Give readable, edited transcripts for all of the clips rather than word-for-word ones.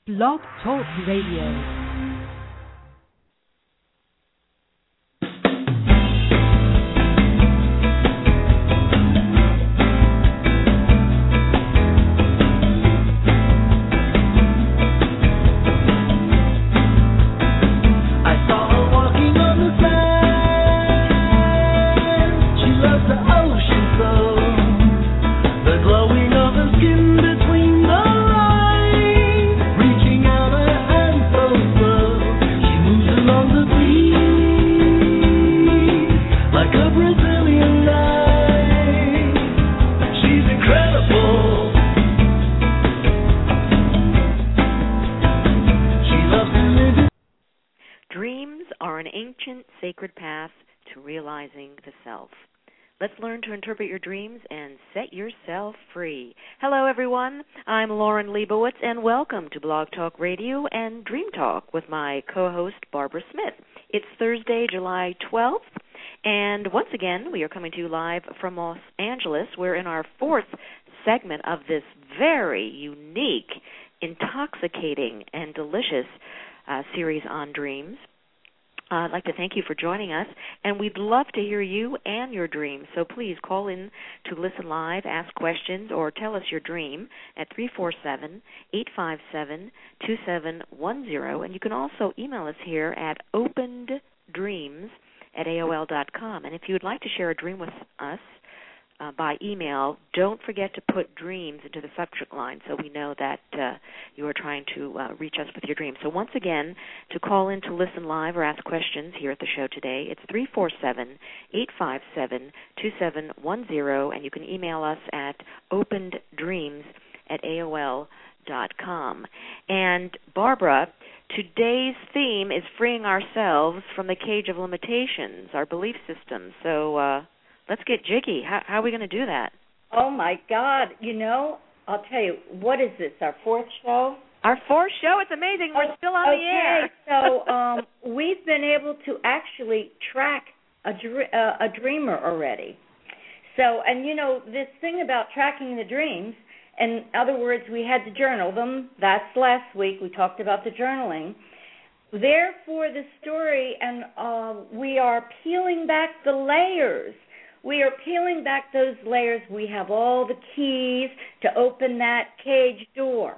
Blog Talk Radio. Sacred path to realizing the self. Let's learn to interpret your dreams and set yourself free. Hello, everyone. I'm Lauren Leibowitz, and welcome to Blog Talk Radio and Dream Talk with my co-host, Barbara Smith. It's Thursday, July 12th, and once again, we are coming to you live from Los Angeles. We're in our fourth segment of this very unique, intoxicating, and delicious series on dreams. I'd like to thank you for joining us, and we'd love to hear you and your dreams. So please call in to listen live, ask questions, or tell us your dream at 347-857-2710. And you can also email us here at openeddreams@aol.com. And if you would like to share a dream with us by email, don't forget to put dreams into the subject line so we know that you are trying to reach us with your dreams. So once again, to call in to listen live or ask questions here at the show today, it's 347-857-2710, and you can email us at openeddreams@aol.com. And Barbara, today's theme is freeing ourselves from the cage of limitations, our belief systems. So let's get jiggy. How are we going to do that? Oh, my God. You know, I'll tell you, what is this, our fourth show? Our fourth show? It's amazing. We're still on the air. So we've been able to actually track a dreamer already. So, and, you know, this thing about tracking the dreams, in other words, we had to journal them. That's last week. We talked about the journaling. Therefore, the story, and we are peeling back the layers. We are peeling back those layers. We have all the keys to open that cage door.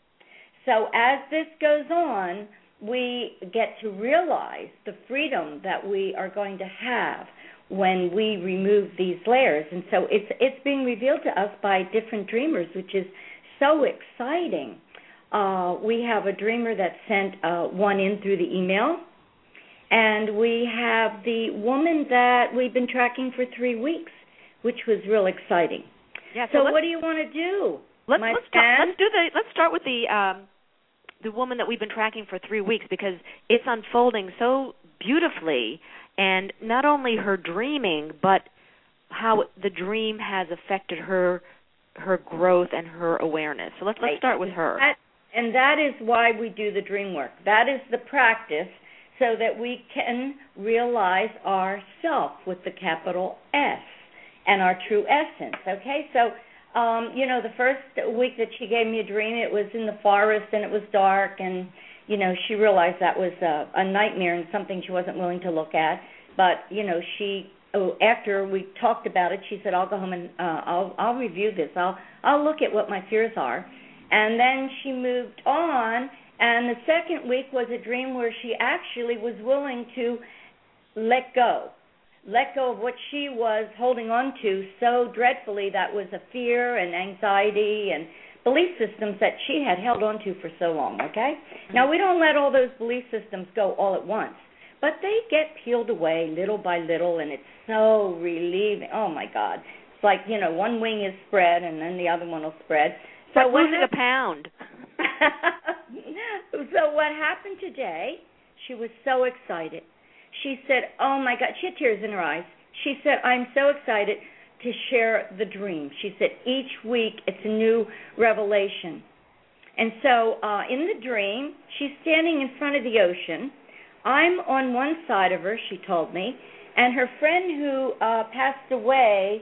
So as this goes on, we get to realize the freedom that we are going to have when we remove these layers. And so it's being revealed to us by different dreamers, which is so exciting. We have a dreamer that sent one in through the email. And we have the woman that we've been tracking for 3 weeks, which was real exciting. Yeah. So what do you want to do? Let's start with the woman that we've been tracking for 3 weeks, because it's unfolding so beautifully, and not only her dreaming, but how the dream has affected her growth and her awareness. So let's start with her. And that is why we do the dream work. That is the practice, so that we can realize ourself with the capital S and our true essence, okay? So, you know, the first week that she gave me a dream, it was in the forest and it was dark, and, you know, she realized that was a nightmare and something she wasn't willing to look at. But, you know, after we talked about it, she said, I'll go home and I'll review this. I'll look at what my fears are. And then she moved on. And the second week was a dream where she actually was willing to let go of what she was holding on to so dreadfully. That was a fear and anxiety and belief systems that she had held on to for so long, okay? Mm-hmm. Now, we don't let all those belief systems go all at once, but they get peeled away little by little, and it's so relieving. Oh, my God. It's like, you know, one wing is spread, and then the other one will spread. So like losing a pound. So what happened today, she was so excited. She said, oh, my God, she had tears in her eyes. She said, I'm so excited to share the dream. She said, each week it's a new revelation. And so in the dream, she's standing in front of the ocean. I'm on one side of her, she told me, and her friend who passed away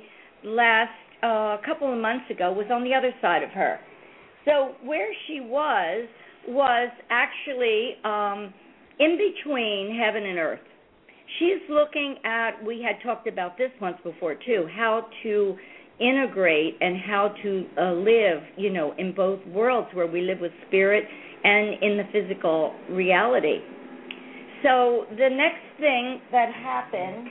a couple of months ago was on the other side of her. So where she was was actually in between heaven and earth. She's looking at, we had talked about this once before too, how to integrate and how to live, in both worlds, where we live with spirit and in the physical reality. So the next thing that happened,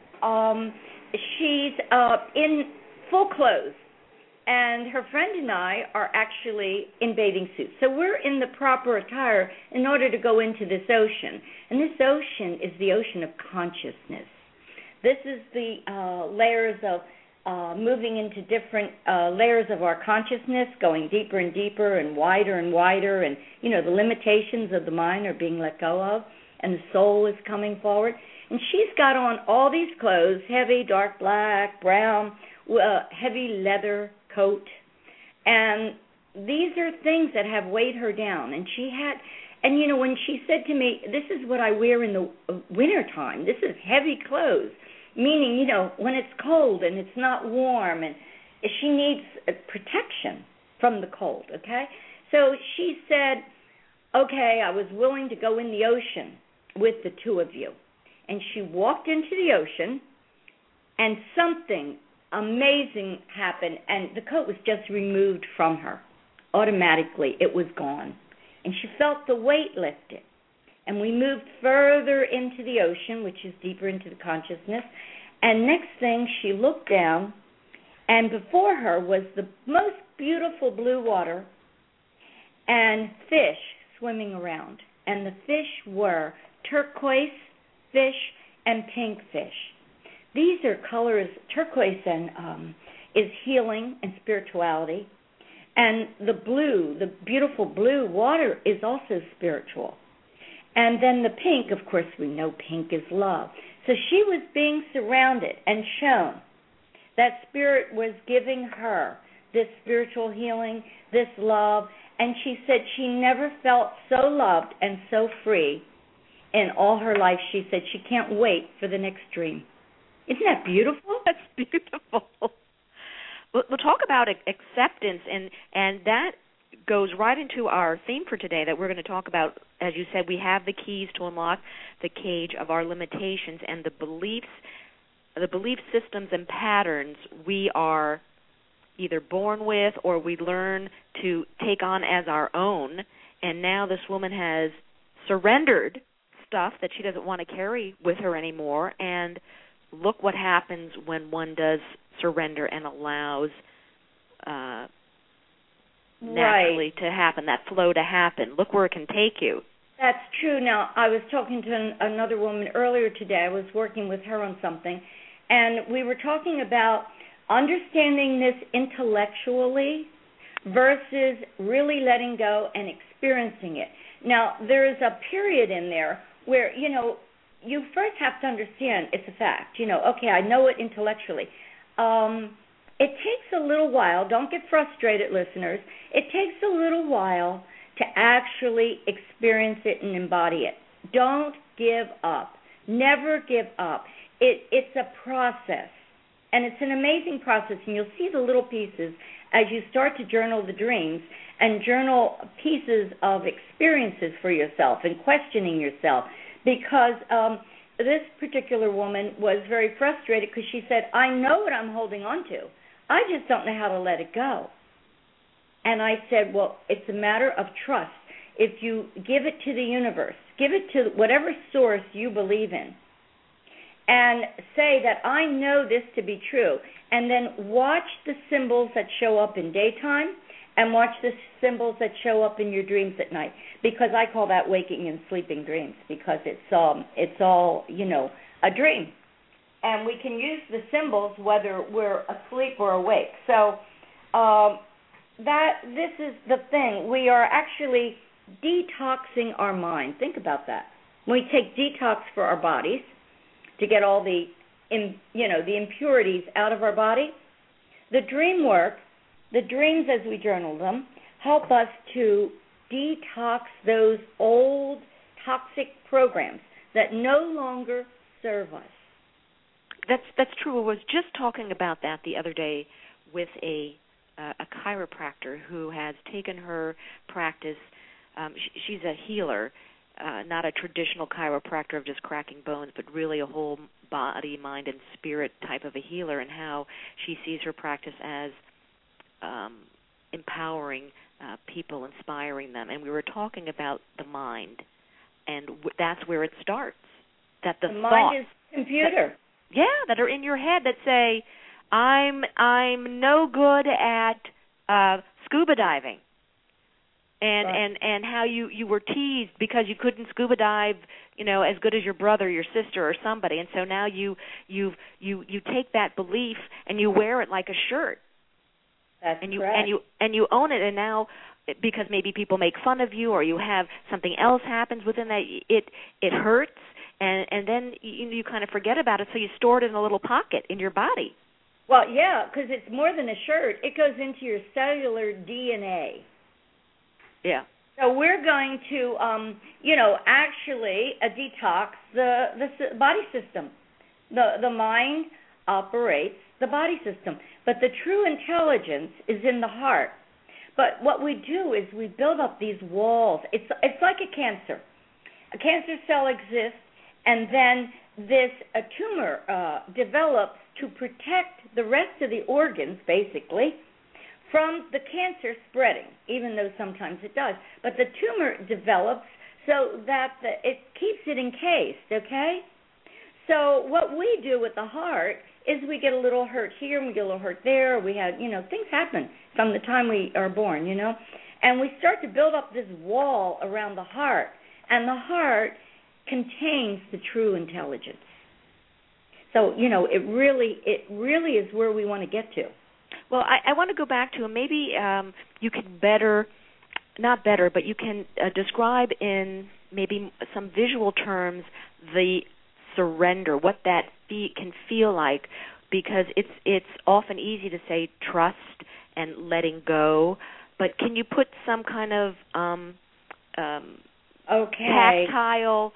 she's in full clothes, and her friend and I are actually in bathing suits. So we're in the proper attire in order to go into this ocean. And this ocean is the ocean of consciousness. This is the layers of moving into different layers of our consciousness, going deeper and deeper and wider, and, the limitations of the mind are being let go of, and the soul is coming forward. And she's got on all these clothes, heavy, dark black, brown, heavy leather coat. And these are things that have weighed her down. And when she said to me, this is what I wear in the wintertime, this is heavy clothes, meaning, when it's cold and it's not warm, and she needs protection from the cold, okay? So she said, okay, I was willing to go in the ocean with the two of you. And she walked into the ocean, and something amazing happened, and the coat was just removed from her. Automatically, it was gone. And she felt the weight lifted. And we moved further into the ocean, which is deeper into the consciousness. And next thing, she looked down, and before her was the most beautiful blue water and fish swimming around. And the fish were turquoise fish and pink fish. These are colors, turquoise and is healing and spirituality. And the blue, the beautiful blue water, is also spiritual. And then the pink, of course, we know pink is love. So she was being surrounded and shown that spirit was giving her this spiritual healing, this love. And she said she never felt so loved and so free in all her life. She said she can't wait for the next dream. Isn't that beautiful? That's beautiful. We'll talk about acceptance, and that goes right into our theme for today that we're going to talk about. As you said, we have the keys to unlock the cage of our limitations and the belief systems and patterns we are either born with or we learn to take on as our own. And now this woman has surrendered stuff that she doesn't want to carry with her anymore, and look what happens when one does surrender and allows naturally to happen, that flow to happen. Look where it can take you. That's true. Now, I was talking to another woman earlier today. I was working with her on something, and we were talking about understanding this intellectually versus really letting go and experiencing it. Now, there is a period in there where, you first have to understand it's a fact. Okay, I know it intellectually. It takes a little while. Don't get frustrated, listeners. It takes a little while to actually experience it and embody it. Don't give up. Never give up. It's a process, and it's an amazing process, and you'll see the little pieces as you start to journal the dreams and journal pieces of experiences for yourself and questioning yourself, because this particular woman was very frustrated because she said, I know what I'm holding on to. I just don't know how to let it go. And I said, well, it's a matter of trust. If you give it to the universe, give it to whatever source you believe in, and say that I know this to be true, and then watch the symbols that show up in daytime and watch the symbols that show up in your dreams at night, because I call that waking and sleeping dreams, because it's all a dream. And we can use the symbols whether we're asleep or awake. So this is the thing. We are actually detoxing our mind. Think about that. When we take detox for our bodies to get all the impurities out of our body, the dream work, the dreams as we journal them, help us to detox those old toxic programs that no longer serve us. That's true. I was just talking about that the other day with a chiropractor who has taken her practice she's a healer, not a traditional chiropractor of just cracking bones, but really a whole body, mind, and spirit type of a healer, and how she sees her practice as empowering people, inspiring them. And we were talking about the mind, and that's where it starts. That the mind is computer. That are in your head that say, I'm no good at scuba diving. And how you were teased because you couldn't scuba dive, as good as your brother, your sister, or somebody, and so now you take that belief and you wear it like a shirt. That's and you correct. and you own it, and now because maybe people make fun of you or you have something else happens within that, it hurts, and then you kind of forget about it, so you store it in a little pocket in your body. Well, yeah, because it's more than a shirt. It goes into your cellular DNA. Yeah. So we're going to, actually detox the body system. The mind operates the body system, but the true intelligence is in the heart. But what we do is we build up these walls. It's like a cancer. A cancer cell exists, and then a tumor develops to protect the rest of the organs, basically, from the cancer spreading, even though sometimes it does. But the tumor develops so that it keeps it encased, okay? So what we do with the heart is we get a little hurt here and we get a little hurt there. We have, things happen from the time we are born, and we start to build up this wall around the heart, and the heart contains the true intelligence. So, it really is where we want to get to. Well, I want to go back to, maybe you can but you can describe in maybe some visual terms the surrender, what that can feel like, because it's often easy to say trust and letting go, but can you put some kind of tactile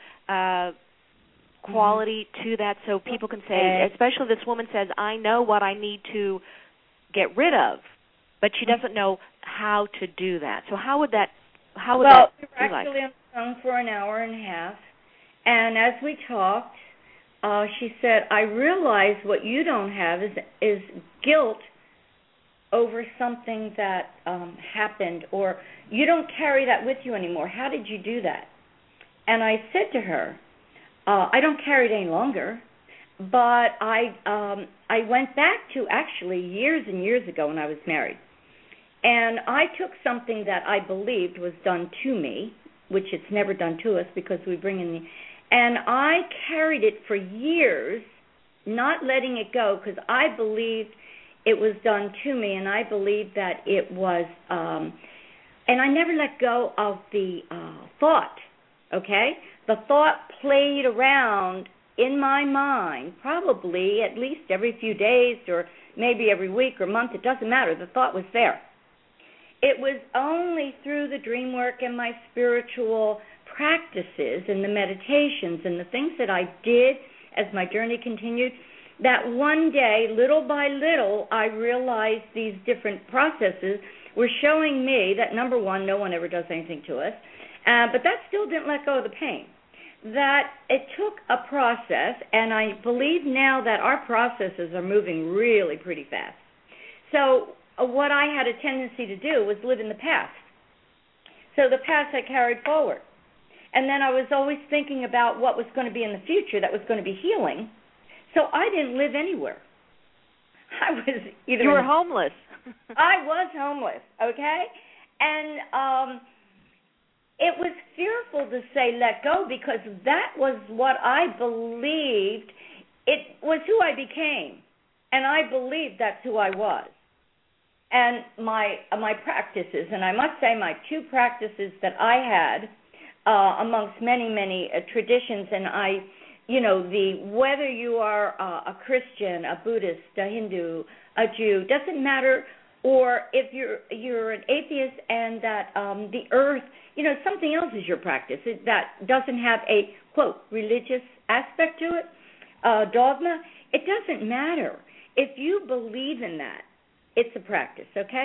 quality to that, so people can say, especially this woman says, I know what I need to get rid of, but she doesn't know how to do that. So how would that be like? Well, we were actually on the phone for an hour and a half, and as we talked, she said, I realize what you don't have is guilt over something that happened, or you don't carry that with you anymore. How did you do that? And I said to her, I don't carry it any longer, but I went back to actually years and years ago when I was married, and I took something that I believed was done to me, which it's never done to us because we bring in and I carried it for years, not letting it go because I believed it was done to me, and I believed that it was, and I never let go of the thought, okay? The thought played around in my mind probably at least every few days or maybe every week or month. It doesn't matter. The thought was there. It was only through the dream work and my spiritual practices and the meditations and the things that I did as my journey continued that one day, little by little, I realized these different processes were showing me that, number one, no one ever does anything to us, but that still didn't let go of the pain. That it took a process, and I believe now that our processes are moving really pretty fast. So what I had a tendency to do was live in the past. So the past I carried forward. And then I was always thinking about what was going to be in the future that was going to be healing. So I didn't live anywhere. I was either... You were homeless. I was homeless, okay? And it was fearful to say let go because that was what I believed. It was who I became. And I believed that's who I was. And my practices, and I must say my two practices that I had amongst many, many traditions, and whether you are a Christian, a Buddhist, a Hindu, a Jew, doesn't matter, or if you're an atheist and that the earth, something else is your practice that doesn't have a, quote, religious aspect to it, dogma, it doesn't matter. If you believe in that, it's a practice, okay?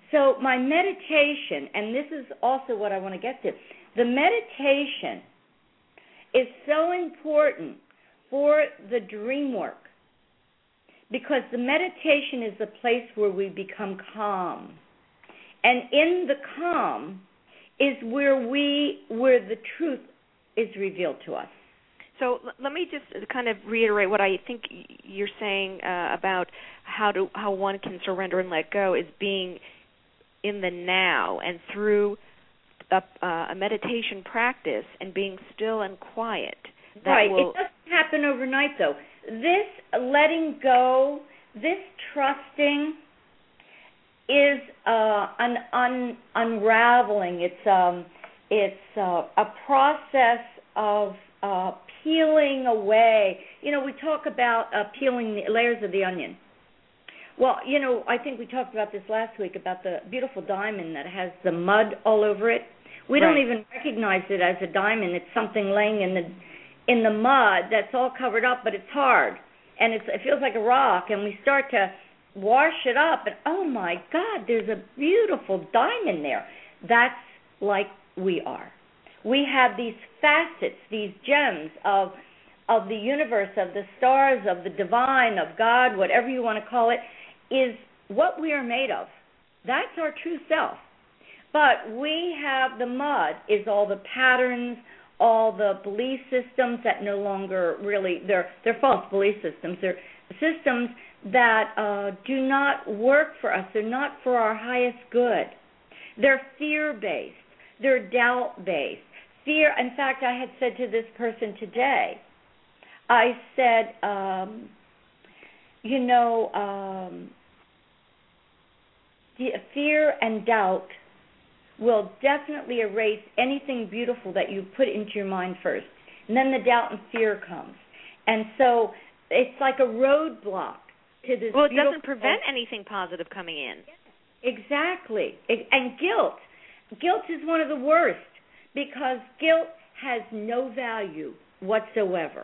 So my meditation, and this is also what I want to get to, the meditation is so important for the dream work because the meditation is the place where we become calm. And in the calm is where the truth is revealed to us. So let me just kind of reiterate what I think you're saying about how one can surrender and let go is being in the now and through a meditation practice and being still and quiet. Right. It doesn't happen overnight, though. This letting go, this trusting is an unraveling. It's a process of peeling away. You know, we talk about peeling the layers of the onion. Well, you know, I think we talked about this last week about the beautiful diamond that has the mud all over it. We don't even recognize it as a diamond. It's something laying in the mud that's all covered up, but it's hard and it feels like a rock. And we start to wash it up, and oh my God, there's a beautiful diamond there. That's like we are. We have these facets, these gems of the universe, of the stars, of the divine, of God, whatever you want to call it, is what we are made of. That's our true self. But we have the mud, is all the patterns, all the belief systems that no longer really, they're false belief systems. They're systems that do not work for us. They're not for our highest good. They're fear-based. They're doubt-based. Fear, in fact, I had said to this person today, I said, fear and doubt will definitely erase anything beautiful that you put into your mind first. And then the doubt and fear comes. And so it's like a roadblock to this. Well, it doesn't prevent anything positive coming in. Exactly. And guilt. Guilt is one of the worst because guilt has no value whatsoever.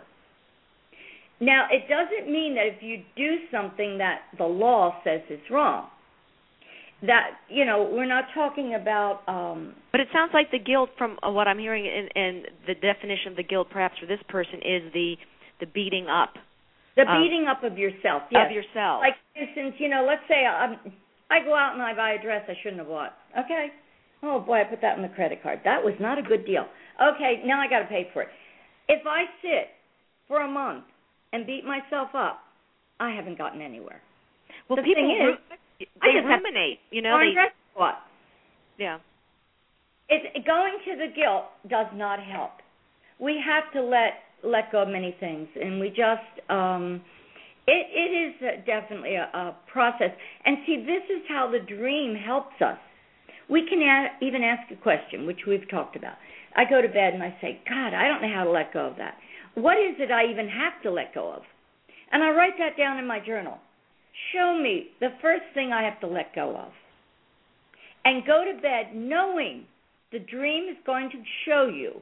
Now, it doesn't mean that if you do something that the law says is wrong, that, you know, we're not talking about... But it sounds like the guilt, from what I'm hearing, and the definition of the guilt perhaps for this person is the beating up. The beating up of yourself, yes. Of yourself. Like, for instance, you know, let's say I go out and I buy a dress I shouldn't have bought. Okay. Oh, boy, I put that on the credit card. That was not a good deal. Okay, now I got to pay for it. If I sit for a month and beat myself up, I haven't gotten anywhere. Well, the people thing is, they ruminate, you know. What? Yeah. Going to the guilt does not help. We have to let go of many things, and we just it is definitely a process. And see, this is how the dream helps us. We can even ask a question, which we've talked about. I go to bed and I say, God, I don't know how to let go of that. What is it I even have to let go of? And I write that down in my journal. Show me the first thing I have to let go of. And go to bed knowing the dream is going to show you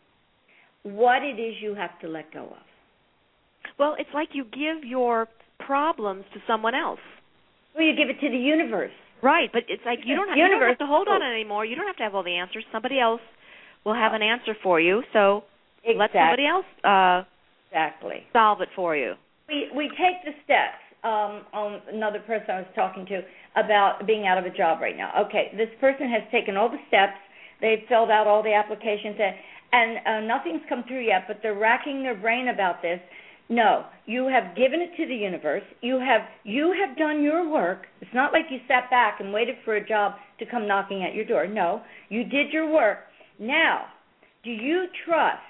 what it is you have to let go of. Well, it's like you give your problems to someone else. Well, you give it to the universe. Right, but it's like you don't have to hold on anymore. You don't have to have all the answers. Somebody else will have an answer for you. So let somebody else solve it for you. We take the steps. On another person I was talking to about being out of a job right now. Okay, this person has taken all the steps. They've filled out all the applications, and nothing's come through yet, but they're racking their brain about this. No, you have given it to the universe. You have done your work. It's not like you sat back and waited for a job to come knocking at your door. No, you did your work. Now, do you trust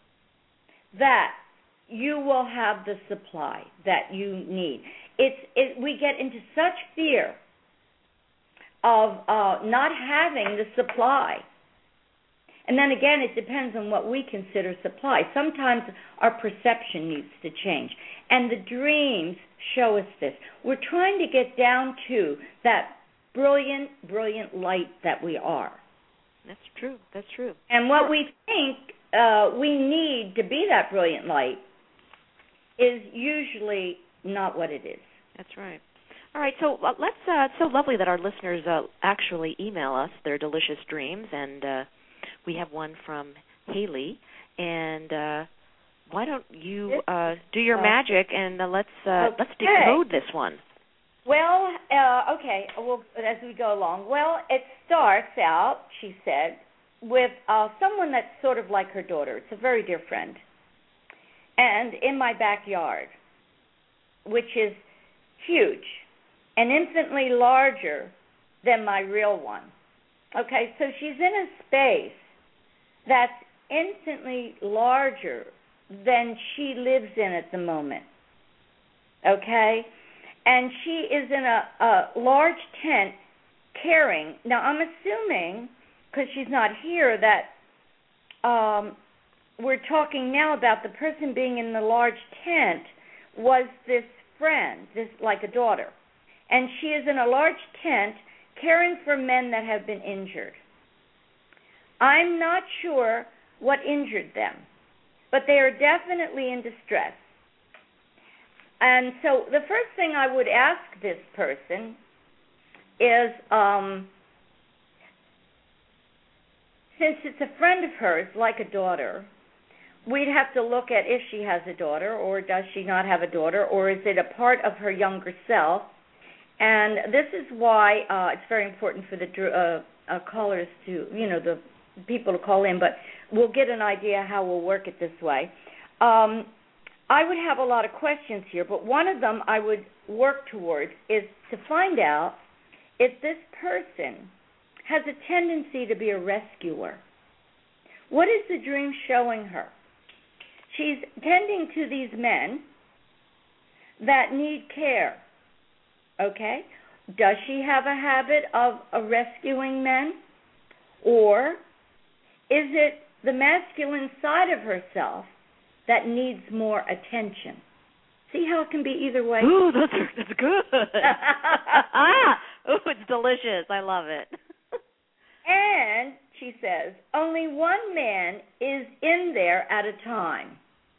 that you will have the supply that you need? We get into such fear of not having the supply. And then again, it depends on what we consider supply. Sometimes our perception needs to change. And the dreams show us this. We're trying to get down to that brilliant, brilliant light that we are. That's true. That's true. And what we think we need to be that brilliant light is usually not what it is. That's right. All right, so let's. It's so lovely that our listeners actually email us their delicious dreams, and we have one from Haley. And why don't you do your magic and let's decode this one. Well, okay. Well, as we go along. Well, it starts out, she said, with someone that's sort of like her daughter. It's a very dear friend, and in my backyard, which is huge and infinitely larger than my real one. Okay, so she's in a space that's infinitely larger than she lives in at the moment. Okay? And she is in a large tent caring. Now, I'm assuming, because she's not here, that we're talking now about the person being in the large tent was this friend, this like a daughter. And she is in a large tent caring for men that have been injured. I'm not sure what injured them, but they are definitely in distress. And so the first thing I would ask this person is, since it's a friend of hers, like a daughter, we'd have to look at if she has a daughter, or does she not have a daughter, or is it a part of her younger self? And this is why it's very important for the callers to, the people to call in, but we'll get an idea how we'll work it this way. I would have a lot of questions here, but one of them I would work towards is to find out if this person has a tendency to be a rescuer. What is the dream showing her? She's tending to these men that need care. Okay? Does she have a habit of rescuing men? Or is it the masculine side of herself that needs more attention? See how it can be either way? Ooh, that's good. Ooh, it's delicious. I love it. And, she says, only one man is in there at a time.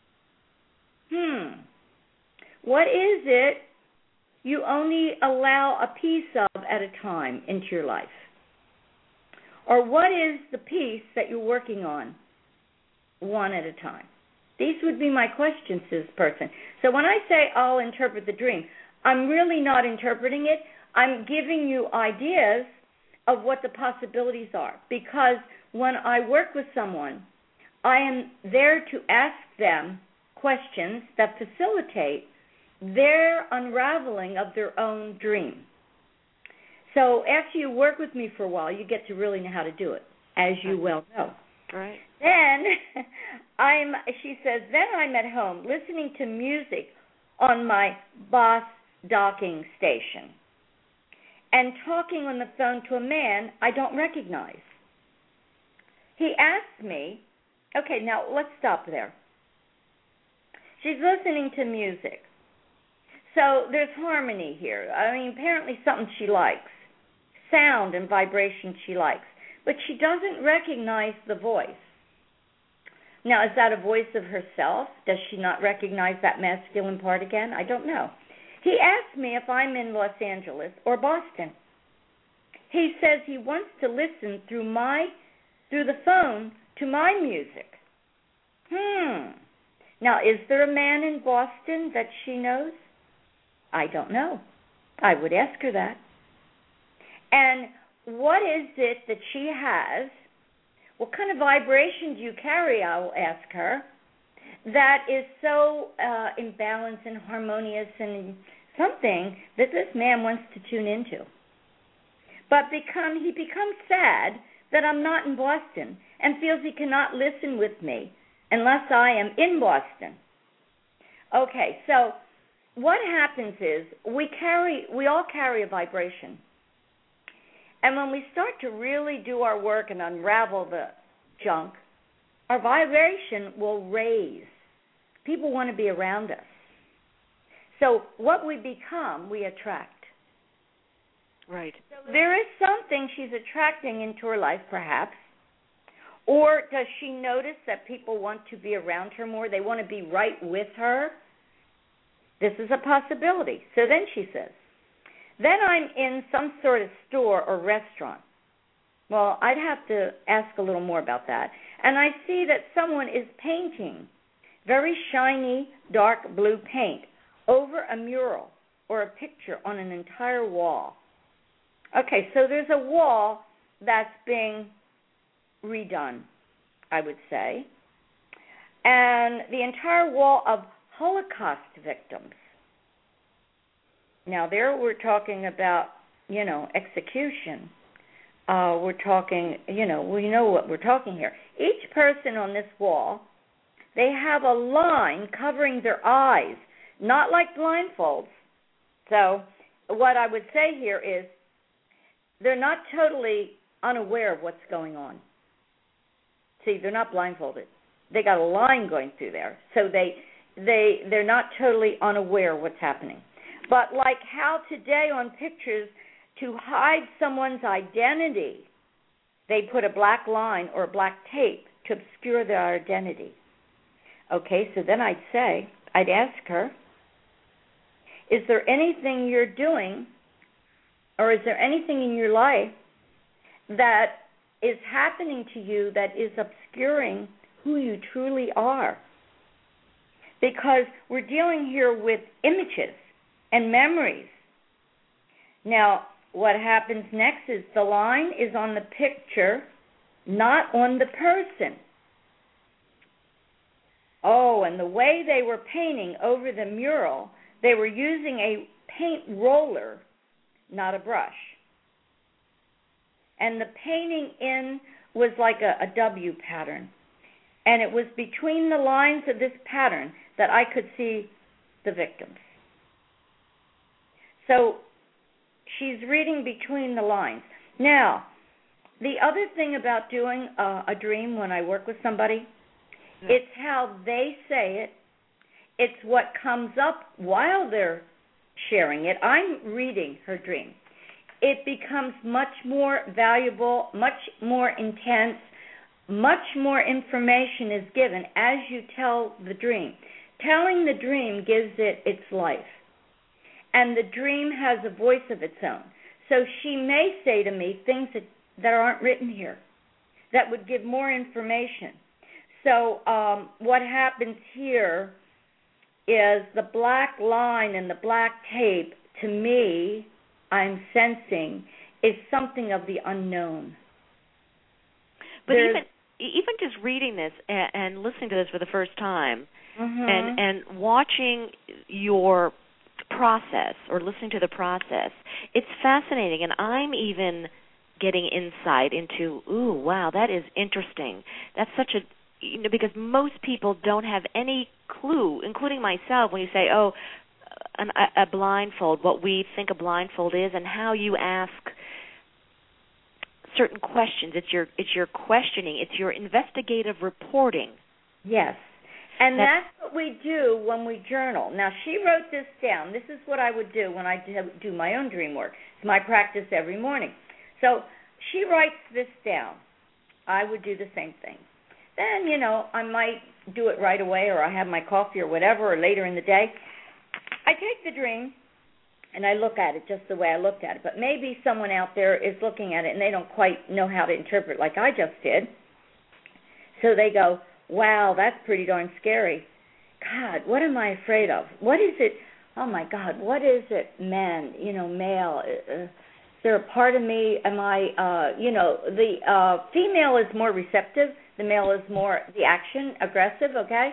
What is it you only allow a piece of at a time into your life? Or what is the piece that you're working on one at a time? These would be my questions to this person. So when I say I'll interpret the dream, I'm really not interpreting it. I'm giving you ideas of what the possibilities are. Because when I work with someone, I am there to ask them questions that facilitate their unraveling of their own dream. So after you work with me for a while, you get to really know how to do it, as you well know. Right. Then she says, then I'm at home listening to music on my Boss docking station and talking on the phone to a man I don't recognize. He asked me, okay, now let's stop there. She's listening to music. So there's harmony here. I mean, apparently something she likes. Sound and vibration she likes. But she doesn't recognize the voice. Now, is that a voice of herself? Does she not recognize that masculine part again? I don't know. He asked me if I'm in Los Angeles or Boston. He says he wants to listen through the phone to my music. Now, is there a man in Boston that she knows? I don't know. I would ask her that. And what is it that she has? What kind of vibration do you carry, I will ask her, that is so in balance and harmonious and something that this man wants to tune into. But he becomes sad that I'm not in Boston and feels he cannot listen with me unless I am in Boston. Okay, so what happens is we all carry a vibration. And when we start to really do our work and unravel the junk, our vibration will raise. People want to be around us. So what we become, we attract. Right. So there is something she's attracting into her life, perhaps. Or does she notice that people want to be around her more? They want to be right with her? This is a possibility. So then she says, Then I'm in some sort of store or restaurant. Well, I'd have to ask a little more about that. And I see that someone is painting very shiny, dark blue paint over a mural or a picture on an entire wall. Okay, so there's a wall that's being redone, I would say. And the entire wall of Holocaust victims. Now, there we're talking about, execution. We're talking, we know what we're talking here. Each person on this wall, they have a line covering their eyes, not like blindfolds. So what I would say here is they're not totally unaware of what's going on. See, they're not blindfolded. They got a line going through there, so they're not totally unaware of what's happening. But like how today on pictures, to hide someone's identity, they put a black line or a black tape to obscure their identity. Okay, so then I'd ask her, is there anything you're doing, or is there anything in your life that is happening to you that is obscuring who you truly are? Because we're dealing here with images and memories. Now, what happens next is the line is on the picture, not on the person. Oh, and the way they were painting over the mural, they were using a paint roller, not a brush. And the painting in was like a W pattern. And it was between the lines of this pattern that I could see the victims. So she's reading between the lines. Now, the other thing about doing a dream when I work with somebody, it's how they say it. It's what comes up while they're sharing it. I'm reading her dream. It becomes much more valuable, much more intense, much more information is given as you tell the dream. Telling the dream gives it its life. And the dream has a voice of its own. So she may say to me things that aren't written here that would give more information. So what happens here is the black line and the black tape, to me, I'm sensing, is something of the unknown. But even just reading this and listening to this for the first time, and watching your process or listening to the process, it's fascinating. And I'm even getting insight into, ooh, wow, that is interesting. That's such a, because most people don't have any clue, including myself, when you say, oh, a blindfold, what we think a blindfold is, and how you ask certain questions. It's your questioning. It's your investigative reporting. Yes. And that's what we do when we journal. Now, she wrote this down. This is what I would do when I do my own dream work. It's my practice every morning. So she writes this down. I would do the same thing. Then, I might do it right away, or I have my coffee or whatever, or later in the day. I take the dream, and I look at it just the way I looked at it. But maybe someone out there is looking at it, and they don't quite know how to interpret like I just did. So they go, wow, that's pretty darn scary. God, what am I afraid of? What is it? Oh, my God, what is it, men, male? Is there a part of me, am I, the female is more receptive. The male is more the action, aggressive, okay?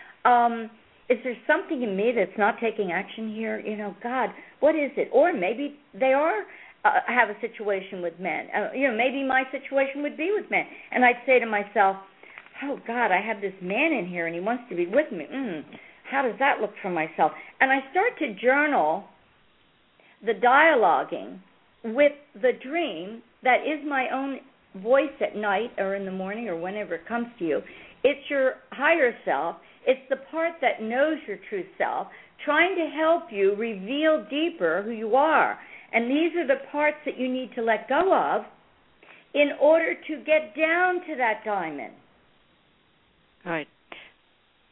Is there something in me that's not taking action here? God, what is it? Or maybe they have a situation with men. Maybe my situation would be with men. And I'd say to myself, oh, God, I have this man in here and he wants to be with me. How does that look for myself? And I start to journal the dialoguing with the dream that is my own voice at night or in the morning or whenever it comes to you. It's your higher self. It's the part that knows your true self, trying to help you reveal deeper who you are. And these are the parts that you need to let go of in order to get down to that diamond. Right.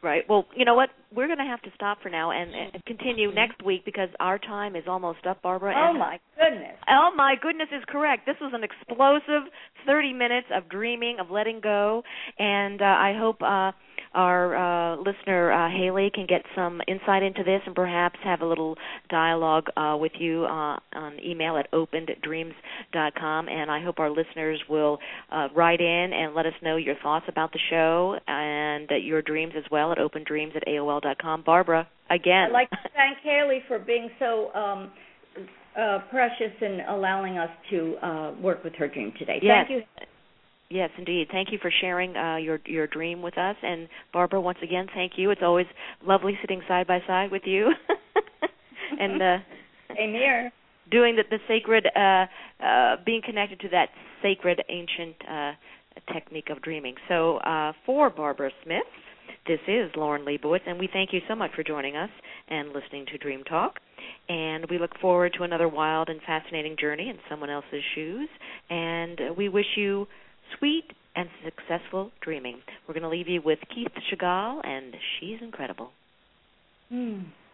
Right. Well, you know what? We're going to have to stop for now and continue next week because our time is almost up, Barbara. Oh, my goodness. Oh, my goodness is correct. This was an explosive 30 minutes of dreaming, of letting go, and I hope our listener, Haley, can get some insight into this and perhaps have a little dialogue with you on email at openeddreams.com, and I hope our listeners will write in and let us know your thoughts about the show and your dreams as well at opendreams@aol.com. Barbara, again. I'd like to thank Haley for being so precious in allowing us to work with her dream today. Yes. Thank you. Yes, indeed. Thank you for sharing your dream with us. And Barbara, once again, thank you. It's always lovely sitting side by side with you. And same here. Doing the sacred, being connected to that sacred ancient technique of dreaming. So for Barbara Smith, this is Lauren Leibowitz, and we thank you so much for joining us and listening to Dream Talk. And we look forward to another wild and fascinating journey in someone else's shoes. And we wish you sweet and successful dreaming. We're going to leave you with Keith Chagall, and She's Incredible.